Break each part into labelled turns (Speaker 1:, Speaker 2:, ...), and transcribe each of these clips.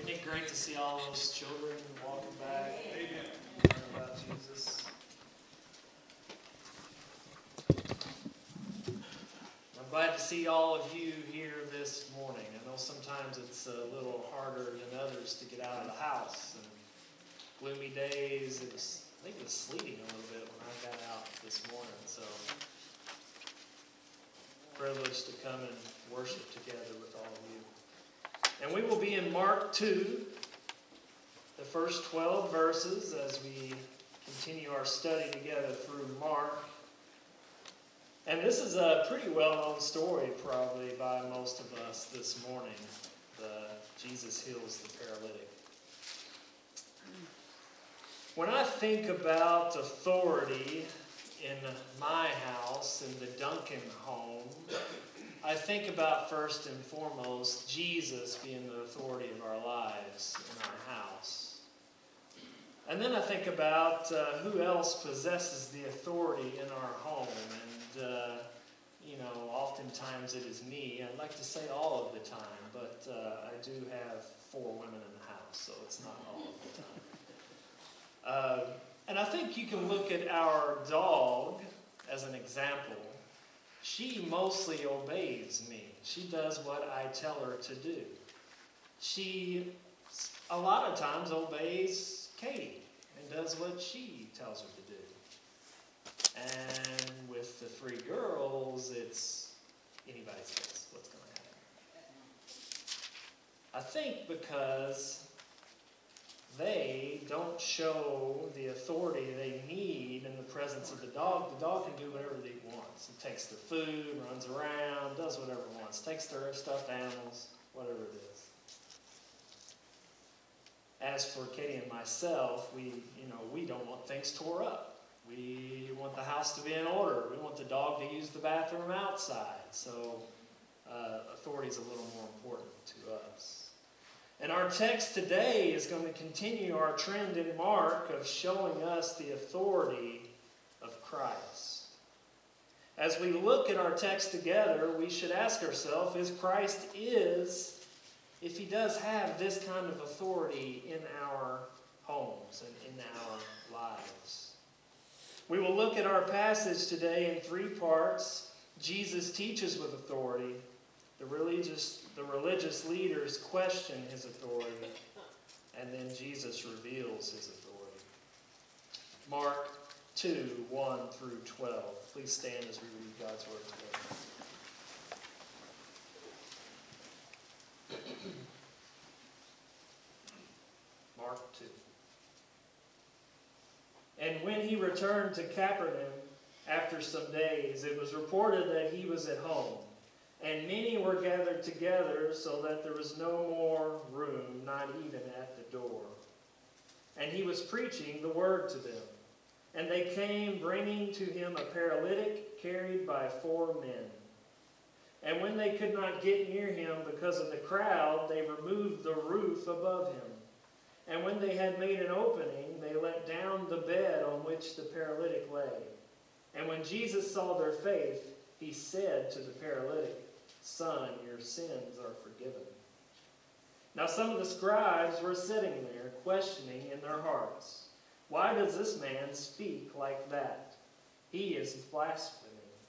Speaker 1: Isn't it great to see all those children walking back? Amen. Learning about Jesus. I'm glad to see all of you here this morning. I know sometimes it's a little harder than others to get out of the house. And gloomy days. I think it was sleeting a little bit when I got out this morning. So privileged to come and worship together with all of you. And we will be in Mark 2, the first 12 verses as we continue our study together through Mark. And this is a pretty well-known story probably by most of us this morning. Jesus heals the paralytic. When I think about authority in my house, in the Duncan home, I think about first and foremost Jesus being the authority of our lives in our house. And then I think about who else possesses the authority in our home. And, oftentimes it is me. I'd like to say all of the time, but I do have 4 women in the house, so it's not all of the time. And I think you can look at our dog as an example. She mostly obeys me. She does what I tell her to do. She, a lot of times, obeys Katie and does what she tells her to do. And with the 3 girls, it's anybody's guess what's going to happen. I think because they don't show the authority they need in the presence of the dog can do whatever they wants. It takes their food, runs around, does whatever it wants, takes their stuffed animals, whatever it is. As for Katie and myself, we don't want things tore up. We want the house to be in order. We want the dog to use the bathroom outside. So authority is a little more important to us. And our text today is going to continue our trend in Mark of showing us the authority of Christ. As we look at our text together, we should ask ourselves, if he does have this kind of authority in our homes and in our lives. We will look at our passage today in 3 parts. Jesus teaches with authority. The religious leaders question his authority. And then Jesus reveals his authority. Mark 2, 1 through 12. Please stand as we read God's word together. Mark 2. And when he returned to Capernaum after some days, it was reported that he was at home. And many were gathered together so that there was no more room, not even at the door. And he was preaching the word to them. And they came, bringing to him a paralytic carried by 4 men. And when they could not get near him because of the crowd, they removed the roof above him. And when they had made an opening, they let down the bed on which the paralytic lay. And when Jesus saw their faith, he said to the paralytic, "Son, your sins are forgiven." Now some of the scribes were sitting there, questioning in their hearts, "Why does this man speak like that? He is blaspheming.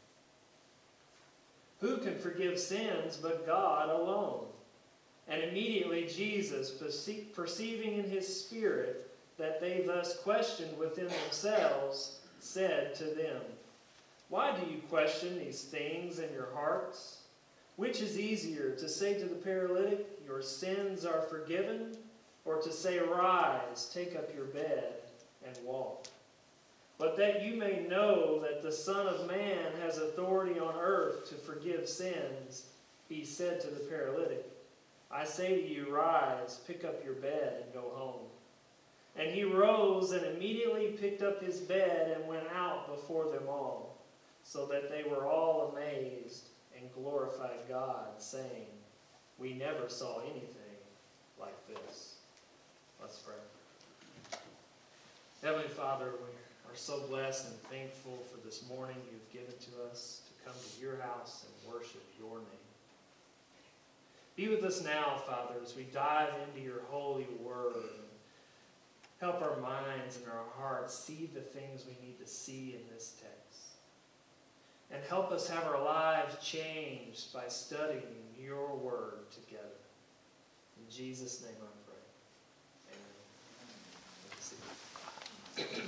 Speaker 1: Who can forgive sins but God alone?" And immediately Jesus, perceiving in his spirit that they thus questioned within themselves, said to them, "Why do you question these things in your hearts? Which is easier, to say to the paralytic, 'Your sins are forgiven,' or to say, 'Rise, take up your bed and walk'? But that you may know that the Son of Man has authority on earth to forgive sins," he said to the paralytic, "I say to you, rise, pick up your bed, and go home." And he rose and immediately picked up his bed and went out before them all, so that they were all amazed and glorified God, saying, "We never saw anything like this." Let's pray. Heavenly Father, we are so blessed and thankful for this morning you've given to us to come to your house and worship your name. Be with us now, Father, as we dive into your holy word. Help our minds and our hearts see the things we need to see in this text. And help us have our lives changed by studying your word together. In Jesus' name I pray. Amen.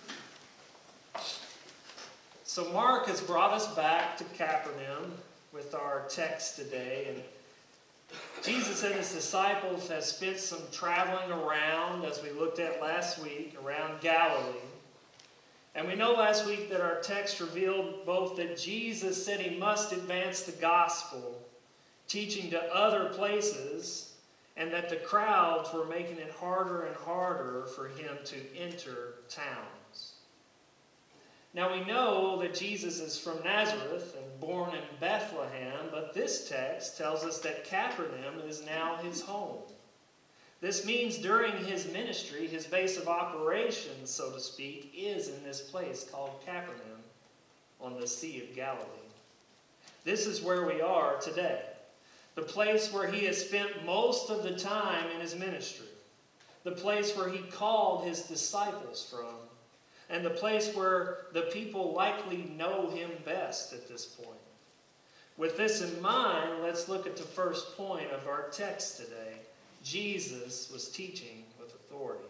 Speaker 1: So Mark has brought us back to Capernaum with our text today. And Jesus and his disciples have spent some traveling around, as we looked at last week, around Galilee. And we know last week that our text revealed both that Jesus said he must advance the gospel, teaching to other places, and that the crowds were making it harder and harder for him to enter towns. Now we know that Jesus is from Nazareth and born in Bethlehem, but this text tells us that Capernaum is now his home. This means during his ministry, his base of operations, so to speak, is in this place called Capernaum on the Sea of Galilee. This is where we are today, the place where he has spent most of the time in his ministry, the place where he called his disciples from, and the place where the people likely know him best at this point. With this in mind, let's look at the first point of our text today. Jesus was teaching with authority.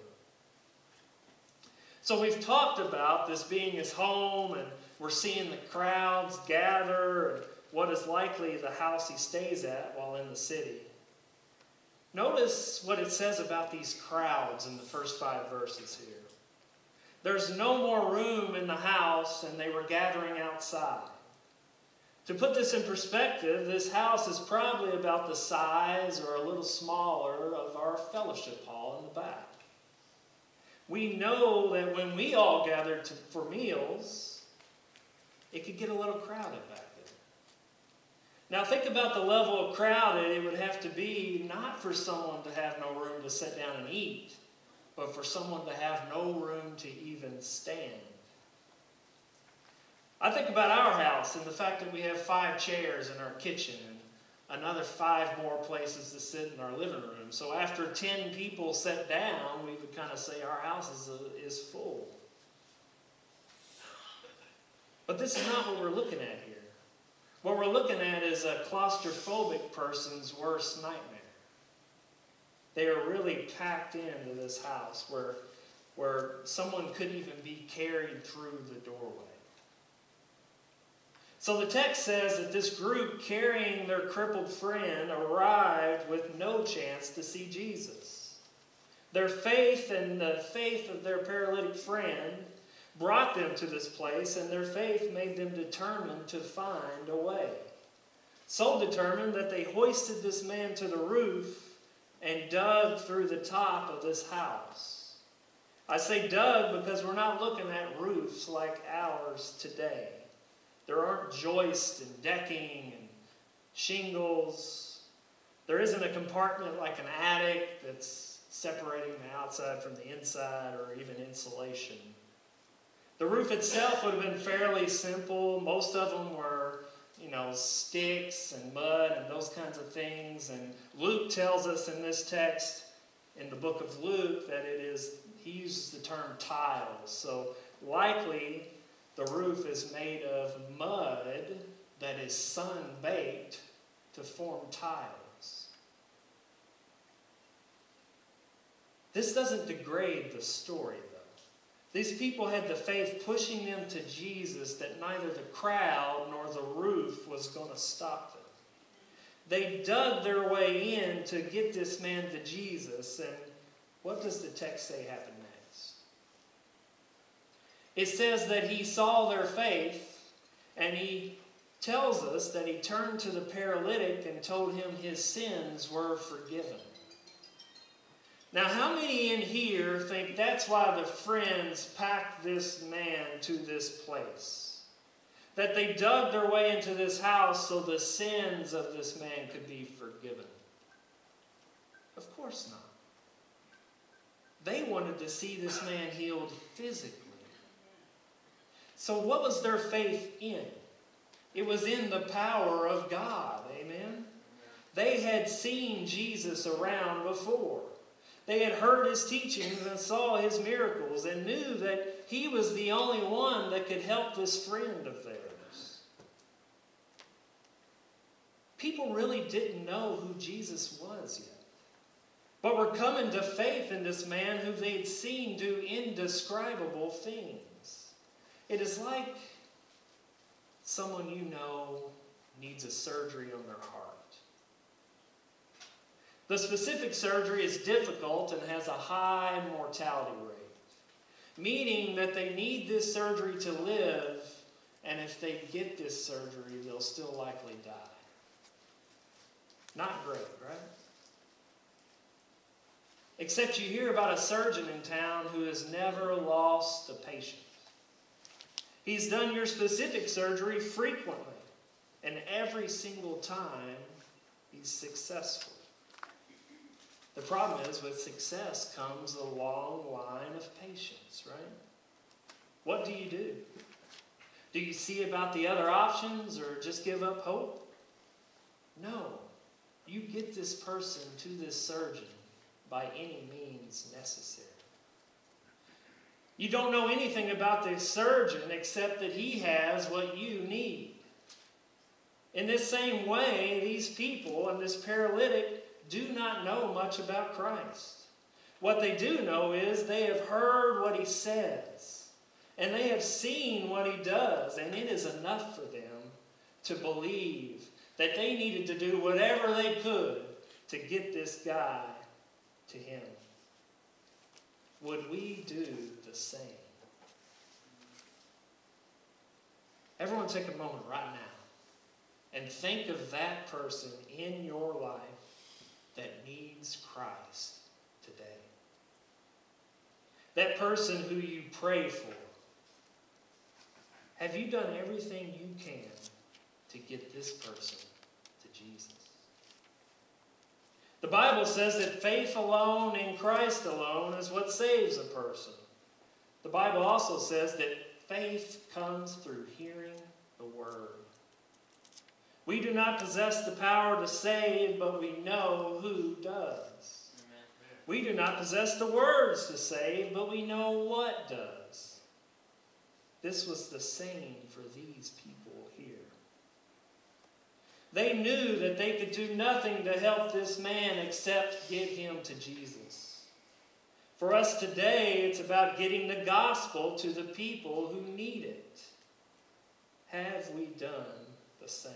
Speaker 1: So we've talked about this being his home, and we're seeing the crowds gather, and what is likely the house he stays at while in the city. Notice what it says about these crowds in the first 5 verses here. There's no more room in the house, and they were gathering outside. To put this in perspective, this house is probably about the size or a little smaller of our fellowship hall in the back. We know that when we all gathered for meals, it could get a little crowded back there. Now think about the level of crowded it would have to be, not for someone to have no room to sit down and eat, but for someone to have no room to even stand. I think about our house and the fact that we have 5 chairs in our kitchen and another 5 more places to sit in our living room. So after 10 people sat down, we would kind of say our house is full. But this is not what we're looking at here. What we're looking at is a claustrophobic person's worst nightmare. They are really packed into this house where someone couldn't even be carried through the doorway. So the text says that this group carrying their crippled friend arrived with no chance to see Jesus. Their faith and the faith of their paralytic friend brought them to this place, and their faith made them determined to find a way. So determined that they hoisted this man to the roof and dug through the top of this house. I say dug because we're not looking at roofs like ours today. There aren't joists and decking and shingles. There isn't a compartment like an attic that's separating the outside from the inside, or even insulation. The roof itself would have been fairly simple. Most of them were, sticks and mud and those kinds of things. And Luke tells us in this text, in the book of Luke, that he uses the term tiles. So likely the roof is made of mud that is sun-baked to form tiles. This doesn't degrade the story, though. These people had the faith pushing them to Jesus that neither the crowd nor the roof was going to stop them. They dug their way in to get this man to Jesus, and what does the text say happened next? It says that he saw their faith, and he tells us that he turned to the paralytic and told him his sins were forgiven. Now, how many in here think that's why the friends packed this man to this place? That they dug their way into this house so the sins of this man could be forgiven? Of course not. They wanted to see this man healed physically. So what was their faith in? It was in the power of God. Amen? They had seen Jesus around before. They had heard his teachings and saw his miracles and knew that he was the only one that could help this friend of theirs. People really didn't know who Jesus was yet, but were coming to faith in this man who they'd seen do indescribable things. It is like someone you know needs a surgery on their heart. The specific surgery is difficult and has a high mortality rate, meaning that they need this surgery to live, and if they get this surgery, they'll still likely die. Not great, right? Except you hear about a surgeon in town who has never lost a patient. He's done your specific surgery frequently, and every single time he's successful. The problem is, with success comes a long line of patience, right? What do? Do you see about the other options or just give up hope? No. You get this person to this surgeon by any means necessary. You don't know anything about the surgeon except that he has what you need. In this same way, these people and this paralytic do not know much about Christ. What they do know is they have heard what he says, and they have seen what he does, and it is enough for them to believe that they needed to do whatever they could to get this guy to him. Would we do the same? Everyone take a moment right now and think of that person in your life that needs Christ today. That person who you pray for. Have you done everything you can to get this person to Jesus? The Bible says that faith alone in Christ alone is what saves a person. The Bible also says that faith comes through hearing the Word. We do not possess the power to save, but we know who does. Amen. We do not possess the words to save, but we know what does. This was the same for these people here. They knew that they could do nothing to help this man except get him to Jesus. For us today, it's about getting the gospel to the people who need it. Have we done the same?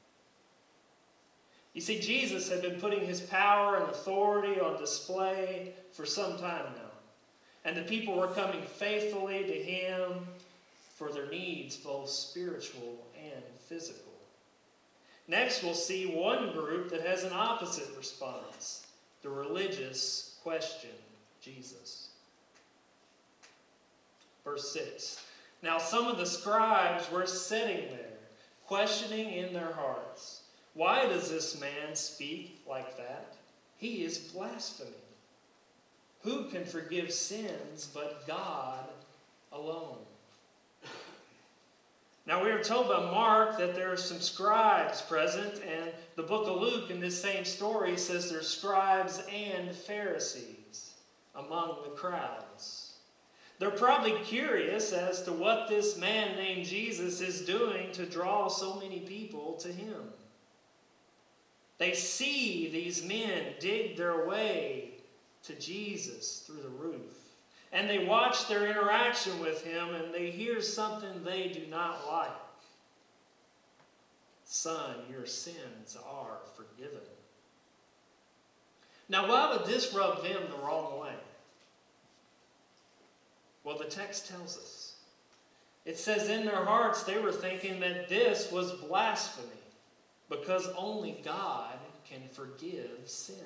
Speaker 1: You see, Jesus had been putting his power and authority on display for some time now. And the people were coming faithfully to him for their needs, both spiritual and physical. Next, we'll see one group that has an opposite response. The religious question Jesus. Verse 6. Now some of the scribes were sitting there, questioning in their hearts, why does this man speak like that? He is blaspheming. Who can forgive sins but God alone? Now we are told by Mark that there are some scribes present, and the book of Luke in this same story says there's scribes and Pharisees among the crowds. They're probably curious as to what this man named Jesus is doing to draw so many people to him. They see these men dig their way to Jesus through the roof. And they watch their interaction with him, and they hear something they do not like. Son, your sins are forgiven. Now, why would this rub them the wrong way? Well, the text tells us. It says in their hearts they were thinking that this was blasphemy, because only God can forgive sins.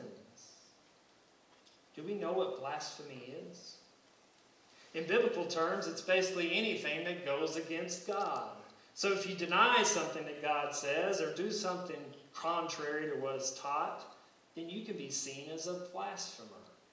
Speaker 1: Do we know what blasphemy is? In biblical terms, it's basically anything that goes against God. So if you deny something that God says or do something contrary to what is taught, then you can be seen as a blasphemer.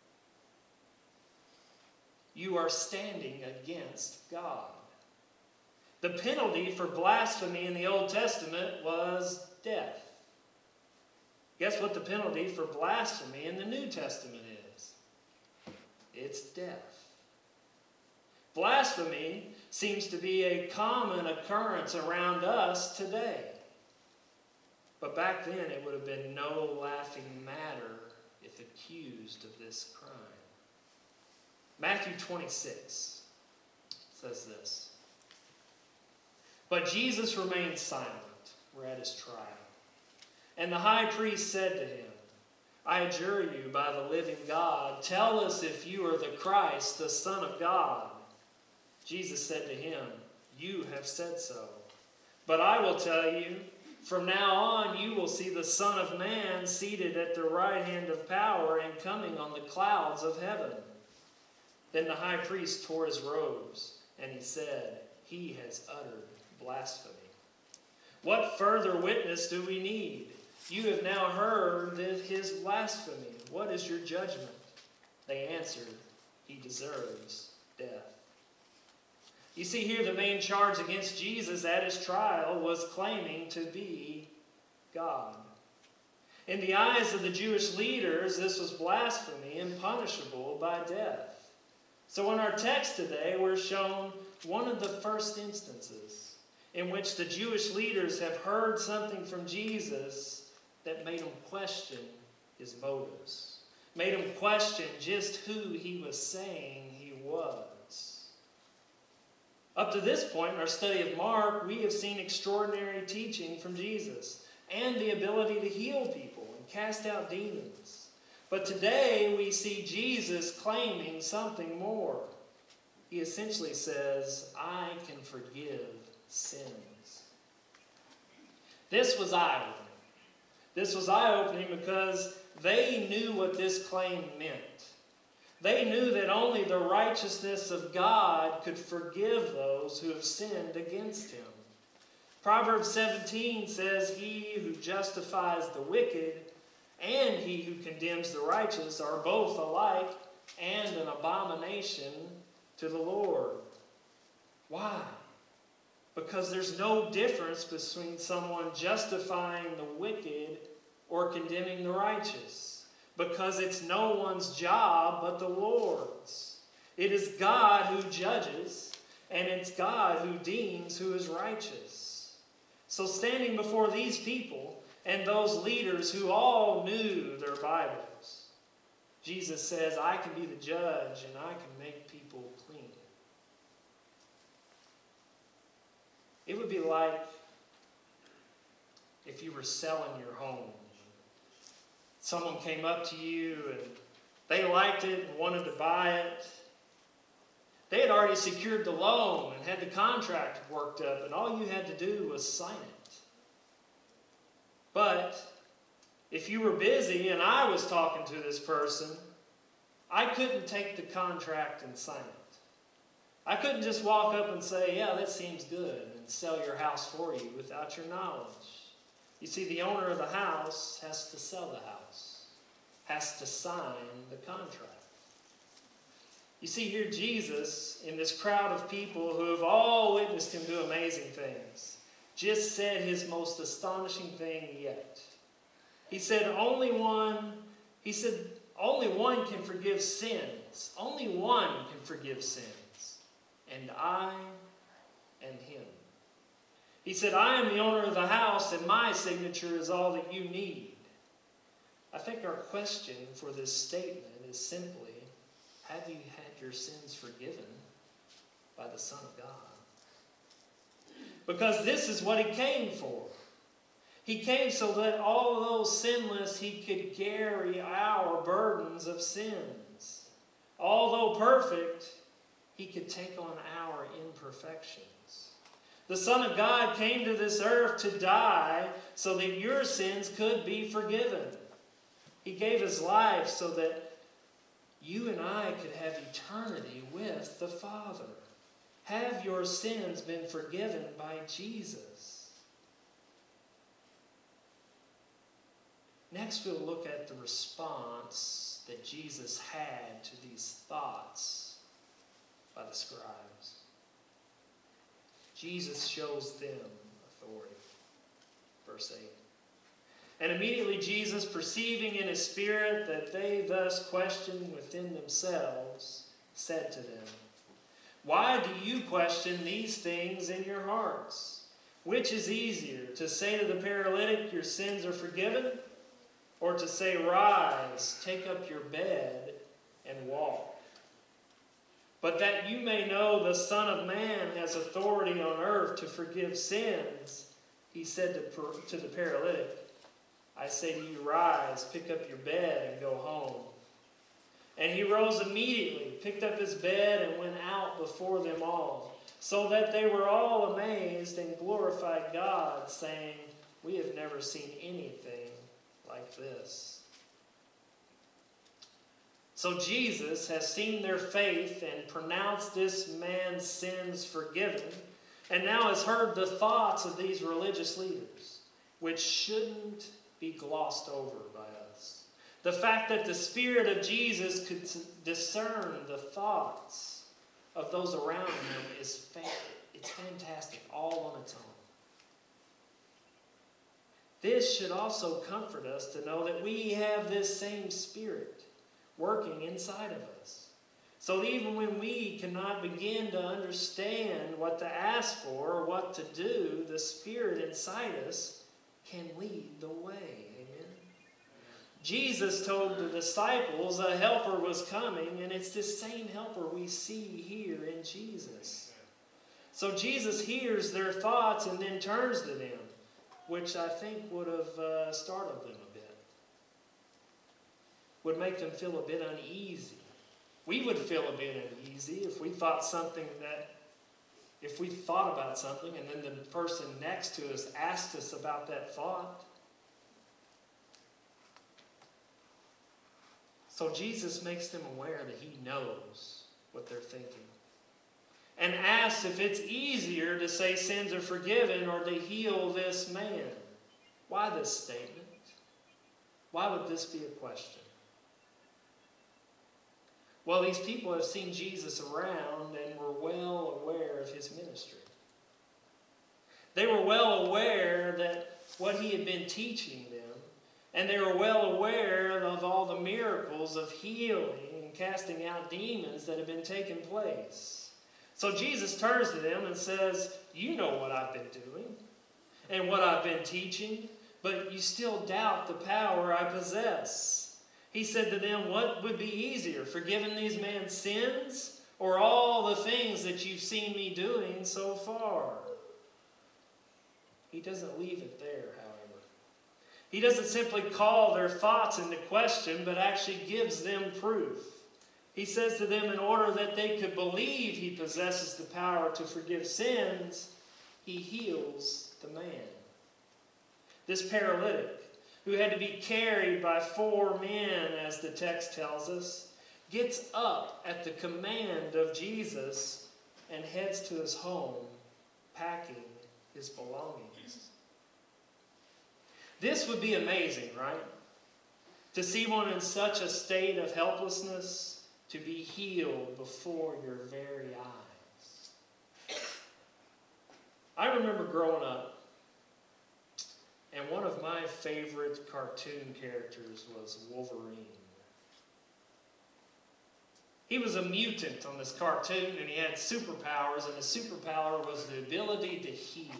Speaker 1: You are standing against God. The penalty for blasphemy in the Old Testament was death. Guess what the penalty for blasphemy in the New Testament is? It's death. Blasphemy seems to be a common occurrence around us today. But back then it would have been no laughing matter if accused of this crime. Matthew 26 says this. But Jesus remained silent. We're at his trial. And the high priest said to him, I adjure you by the living God, tell us if you are the Christ, the Son of God. Jesus said to him, you have said so. But I will tell you, from now on you will see the Son of Man seated at the right hand of power and coming on the clouds of heaven. Then the high priest tore his robes, and he said, he has uttered blasphemy. What further witness do we need? You have now heard his blasphemy. What is your judgment? They answered, he deserves death. You see here the main charge against Jesus at his trial was claiming to be God. In the eyes of the Jewish leaders, this was blasphemy and punishable by death. So in our text today, we're shown one of the first instances in which the Jewish leaders have heard something from Jesus that made them question his motives, made them question just who he was saying he was. Up to this point in our study of Mark, we have seen extraordinary teaching from Jesus and the ability to heal people and cast out demons. But today we see Jesus claiming something more. He essentially says, I can forgive sins. This was eye-opening. This was eye-opening because they knew what this claim meant. They knew that only the righteousness of God could forgive those who have sinned against him. Proverbs 17 says, he who justifies the wicked and he who condemns the righteous are both alike and an abomination to the Lord. Why? Because there's no difference between someone justifying the wicked or condemning the righteous. Because it's no one's job but the Lord's. It is God who judges, and it's God who deems who is righteous. So standing before these people and those leaders who all knew their Bibles, Jesus says, I can be the judge and I can make people clean. It would be like if you were selling your home. Someone came up to you and they liked it and wanted to buy it. They had already secured the loan and had the contract worked up, and all you had to do was sign it. But if you were busy and I was talking to this person, I couldn't take the contract and sign it. I couldn't just walk up and say, yeah, that seems good, and sell your house for you without your knowledge. You see, the owner of the house has to sell the house, has to sign the contract. You see here Jesus, in this crowd of people who have all witnessed him do amazing things, just said his most astonishing thing yet. He said, only one can forgive sins. Only one can forgive sins. And I am him. He said, I am the owner of the house, and my signature is all that you need. I think our question for this statement is simply, have you had your sins forgiven by the Son of God? Because this is what he came for. He came so that although sinless, he could carry our burdens of sins. Although perfect, he could take on our imperfections. The Son of God came to this earth to die so that your sins could be forgiven. He gave his life so that you and I could have eternity with the Father. Have your sins been forgiven by Jesus? Next, we'll look at the response that Jesus had to these thoughts by the scribes. Jesus shows them authority. Verse 8. And immediately Jesus, perceiving in his spirit that they thus questioned within themselves, said to them, "Why do you question these things in your hearts? Which is easier, to say to the paralytic, 'Your sins are forgiven,' or to say, 'Rise, take up your bed, and walk'? But that you may know the Son of Man has authority on earth to forgive sins," he said to the paralytic, "I say to you, rise, pick up your bed, and go home." And he rose immediately, picked up his bed, and went out before them all, so that they were all amazed and glorified God, saying, "We have never seen anything like this." So Jesus has seen their faith and pronounced this man's sins forgiven, and now has heard the thoughts of these religious leaders, which shouldn't be glossed over by us. The fact that the Spirit of Jesus could discern the thoughts of those around him it's fantastic all on its own. This should also comfort us to know that we have this same Spirit working inside of us. So even when we cannot begin to understand what to ask for or what to do, the Spirit inside us can lead the way. Amen. Jesus told the disciples a helper was coming, and it's this same helper we see here in Jesus. So Jesus hears their thoughts and then turns to them, which I think would have startled them a bit. Would make them feel a bit uneasy. We would feel a bit uneasy if we thought about something and then the person next to us asked us about that thought. So Jesus makes them aware that he knows what they're thinking, and asks if it's easier to say sins are forgiven or to heal this man. Why this statement? Why would this be a question? Well, these people have seen Jesus around and were well aware of his ministry. They were well aware that what he had been teaching them, and they were well aware of all the miracles of healing and casting out demons that had been taking place. So Jesus turns to them and says, "You know what I've been doing and what I've been teaching, but you still doubt the power I possess." He said to them, "What would be easier, forgiving these men's sins or all the things that you've seen me doing so far?" He doesn't leave it there, however. He doesn't simply call their thoughts into question, but actually gives them proof. He says to them, in order that they could believe he possesses the power to forgive sins, he heals the man. This paralytic, who had to be carried by 4 men, as the text tells us, gets up at the command of Jesus and heads to his home, packing his belongings. This would be amazing, right? To see one in such a state of helplessness to be healed before your very eyes. I remember growing up, and one of my favorite cartoon characters was Wolverine. He was a mutant on this cartoon, and he had superpowers, and his superpower was the ability to heal.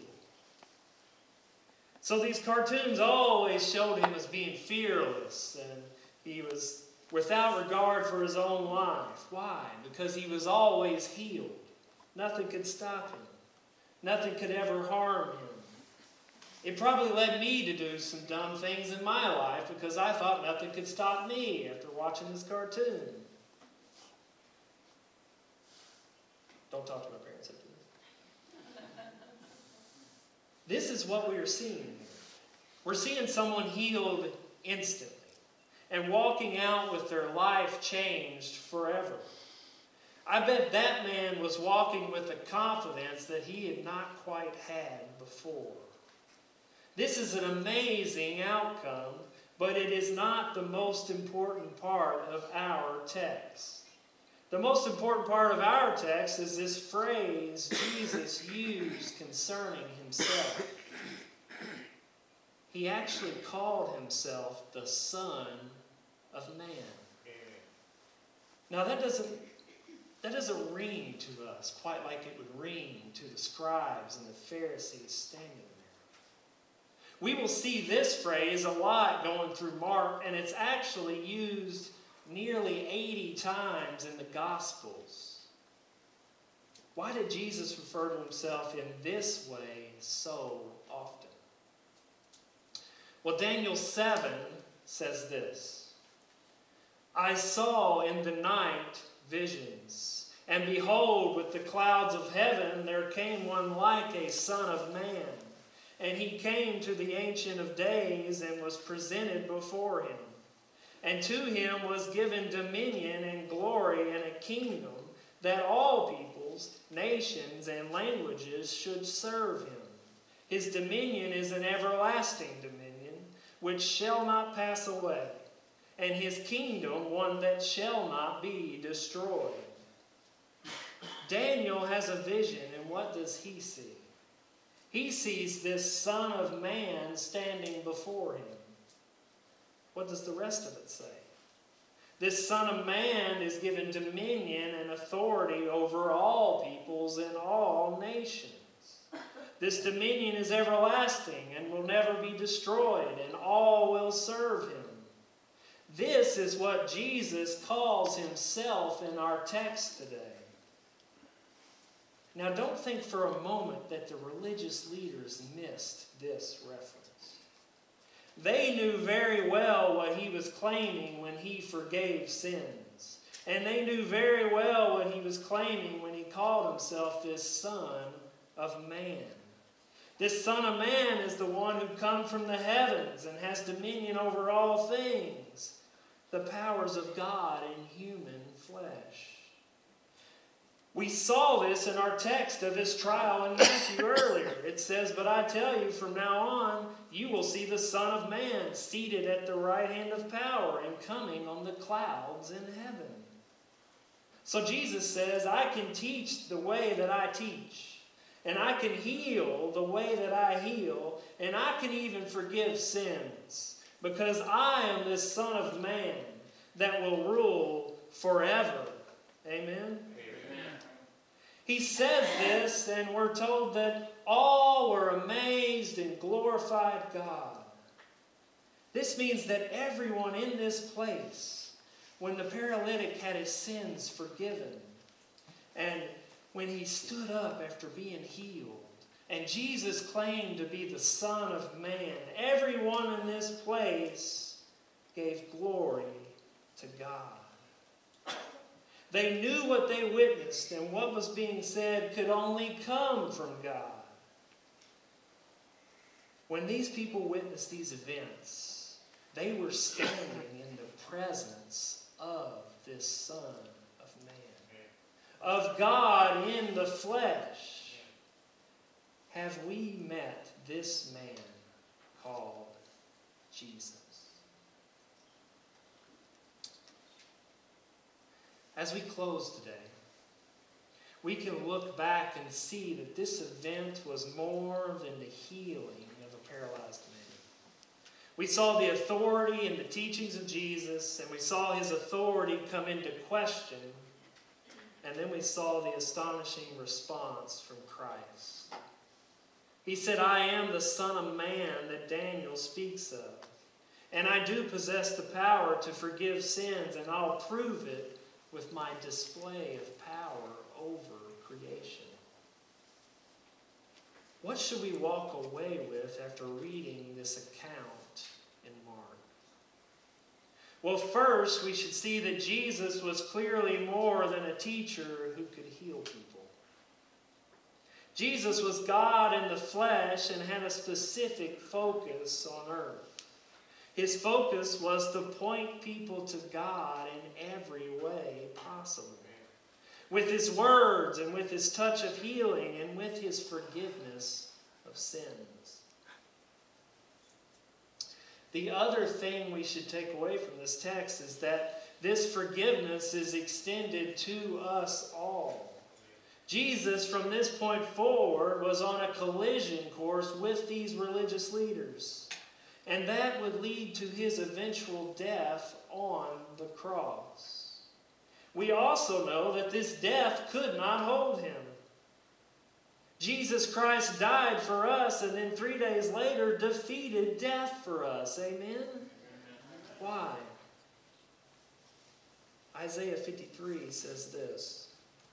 Speaker 1: So these cartoons always showed him as being fearless, and he was without regard for his own life. Why? Because he was always healed. Nothing could stop him. Nothing could ever harm him. It probably led me to do some dumb things in my life because I thought nothing could stop me after watching this cartoon. Don't talk to my parents after this. This is what we are seeing here. We're seeing someone healed instantly and walking out with their life changed forever. I bet that man was walking with a confidence that he had not quite had before. This is an amazing outcome, but it is not the most important part of our text. The most important part of our text is this phrase Jesus used concerning himself. he actually called himself the Son of Man. Now that doesn't ring to us quite like it would ring to the scribes and the Pharisees standing there. We will see this phrase a lot going through Mark, and it's actually used nearly 80 times in the Gospels. Why did Jesus refer to himself in this way so often? Well, Daniel 7 says this: I saw in the night visions, and behold, with the clouds of heaven there came one like a son of man. And he came to the Ancient of Days and was presented before him. And to him was given dominion and glory and a kingdom, that all peoples, nations, and languages should serve him. His dominion is an everlasting dominion, which shall not pass away, and his kingdom one that shall not be destroyed. Daniel has a vision, and what does he see? He sees this Son of Man standing before him. What does the rest of it say? This Son of Man is given dominion and authority over all peoples and all nations. This dominion is everlasting and will never be destroyed, and all will serve him. This is what Jesus calls himself in our text today. Now, don't think for a moment that the religious leaders missed this reference. They knew very well what he was claiming when he forgave sins. And they knew very well what he was claiming when he called himself this Son of Man. This Son of Man is the one who comes from the heavens and has dominion over all things, the powers of God in human flesh. We saw this in our text of his trial in Matthew earlier. It says, but I tell you, from now on, you will see the Son of Man seated at the right hand of power and coming on the clouds in heaven. So Jesus says, I can teach the way that I teach, and I can heal the way that I heal, and I can even forgive sins, because I am this Son of Man that will rule forever. Amen? He says this, and we're told that all were amazed and glorified God. This means that everyone in this place, when the paralytic had his sins forgiven, and when he stood up after being healed, and Jesus claimed to be the Son of Man, everyone in this place gave glory to God. They knew what they witnessed, and what was being said could only come from God. When these people witnessed these events, they were standing in the presence of this Son of Man, of God in the flesh. Have we met this man called Jesus? As we close today, we can look back and see that this event was more than the healing of a paralyzed man. We saw the authority and the teachings of Jesus, and we saw his authority come into question, and then we saw the astonishing response from Christ. He said, I am the Son of Man that Daniel speaks of, and I do possess the power to forgive sins, and I'll prove it with my display of power over creation. What should we walk away with after reading this account in Mark? Well, first, we should see that Jesus was clearly more than a teacher who could heal people. Jesus was God in the flesh and had a specific focus on earth. His focus was to point people to God in every way possible. With his words and with his touch of healing and with his forgiveness of sins. The other thing we should take away from this text is that this forgiveness is extended to us all. Jesus, from this point forward, was on a collision course with these religious leaders. And that would lead to his eventual death on the cross. We also know that this death could not hold him. Jesus Christ died for us and then 3 days later defeated death for us. Amen? Why? Isaiah 53 says this: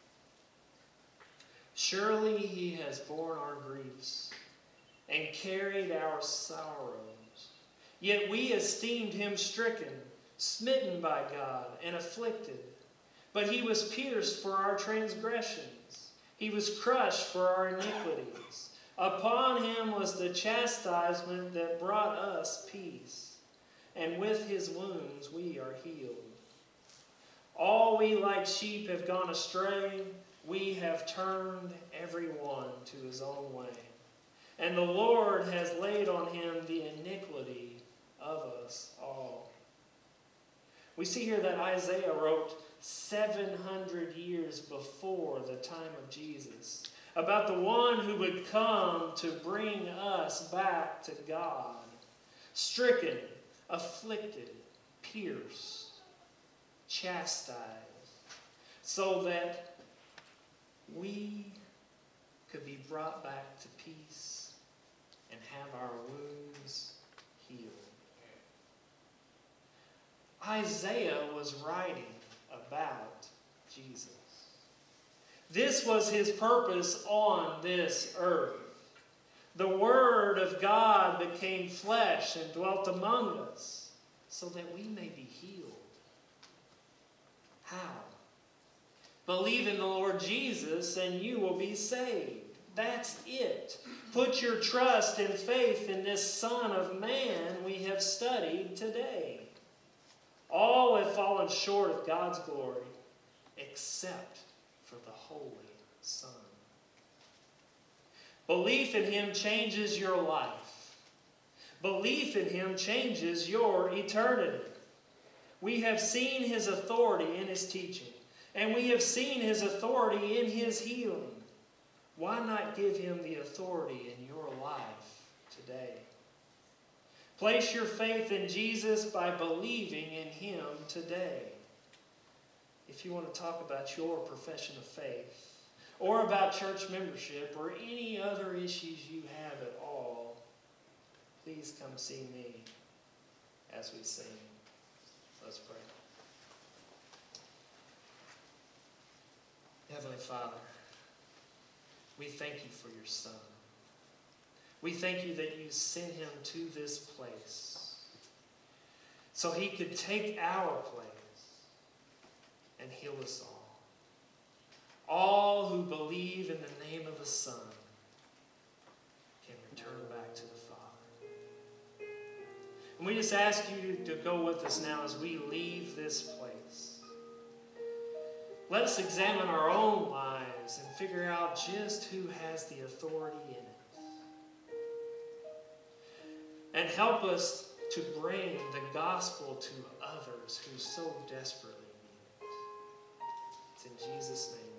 Speaker 1: "Surely he has borne our griefs and carried our sorrows. Yet we esteemed him stricken, smitten by God, and afflicted. But he was pierced for our transgressions. He was crushed for our iniquities. Upon him was the chastisement that brought us peace. And with his wounds we are healed. All we like sheep have gone astray. We have turned every one to his own way. And the Lord has laid on him the iniquity of us all." We see here that Isaiah wrote 700 years before the time of Jesus about the one who would come to bring us back to God. Stricken, afflicted, pierced, chastised, so that we could be brought back to peace and have our wounds healed. Isaiah was writing about Jesus. This was his purpose on this earth. The Word of God became flesh and dwelt among us so that we may be healed. How? Believe in the Lord Jesus and you will be saved. That's it. Put your trust and faith in this Son of Man we have studied today. All have fallen short of God's glory, except for the Holy Son. Belief in him changes your life. Belief in him changes your eternity. We have seen his authority in his teaching, and we have seen his authority in his healing. Why not give him the authority in your life today? Place your faith in Jesus by believing in him today. If you want to talk about your profession of faith, or about church membership, or any other issues you have at all, please come see me as we sing. Let's pray. Heavenly Father, we thank you for your Son. We thank you that you sent him to this place so he could take our place and heal us all. All who believe in the name of the Son can return back to the Father. And we just ask you to go with us now as we leave this place. Let us examine our own lives and figure out just who has the authority in it. And help us to bring the gospel to others who so desperately need it. It's in Jesus' name.